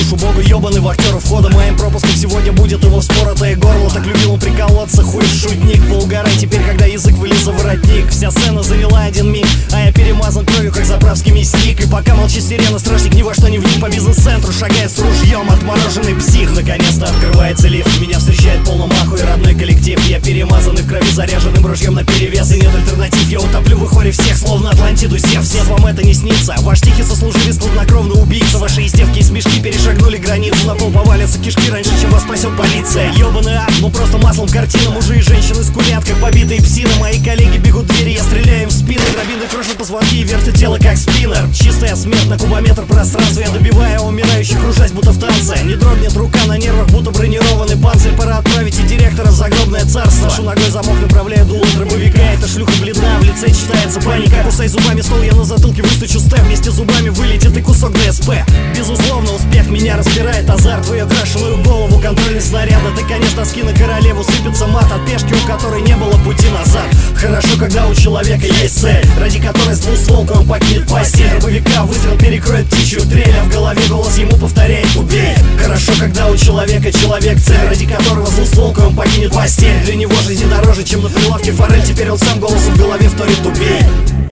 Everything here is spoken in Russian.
душу богу ебаный вахтеру входа. Моим пропуском сегодня будет его вспоротое горло. Так любил он приколоться, хуй шутник. Поугарай теперь, когда язык вылез за воротник. Вся сцена заняла один миг, а я перемазан кровью, как заправский мясник. И пока молчит сирена, страшник ни во что не влип. По бизнес-центру шагает с ружьем отмороженный псих. Наконец-то открывается лифт, меня встречает полном аху и родной коллектив. Я перемазанный в крови заряженным ружьем наперевес. И нет альтернатив, я утоплю в их хоре всех, словно Атлантиду сев. Нет, вам это не снится, ваш тихий сослуживец хладнокровный убийца. Ваши издевки и смешки перешагнули границу. На пол повалятся кишки раньше, чем вас спасет полиция. Ёбаный ад, ну просто маслом картина. Мужи и женщины скулят, как побитые псины. Мои коллеги бегут в двери, я стреляю им в спины. Дробины крошат позвонки и вертят тело, как спиннер. Чистая смерть на кубометр пространства. Я добиваю умирающих, кружась, будто в танце. Не дрогнет рука на нервах, будто бронированный панцирь. Пора отправить и директора в загробное царство. Ношу ногой замок, направляю дуло дробовика. Эта шлюха бледна, в лице читается паника. Кусай зубами стол, я на затылке выстучу степ. Вместе с зубами вылетит и кусок ДСП. Безусловно, успех меня распирает азарт. В ее крашеную голову контрольный снаряд. Это конец тоски на королеву, сыпется мат от пешки, у которой не было пути назад. Хорошо, когда у человека есть цель, ради которой с двустволкой он покинет постель. Дробовика выстрел перекроет птичью трель, а в голове голос ему повторяет: убей. Хорошо, когда у человека человек цель, ради которого с двустволкой он покинет постель. Для него жизнь дороже, чем на прилавке форель. Теперь он сам голосом в голове вторит: убей.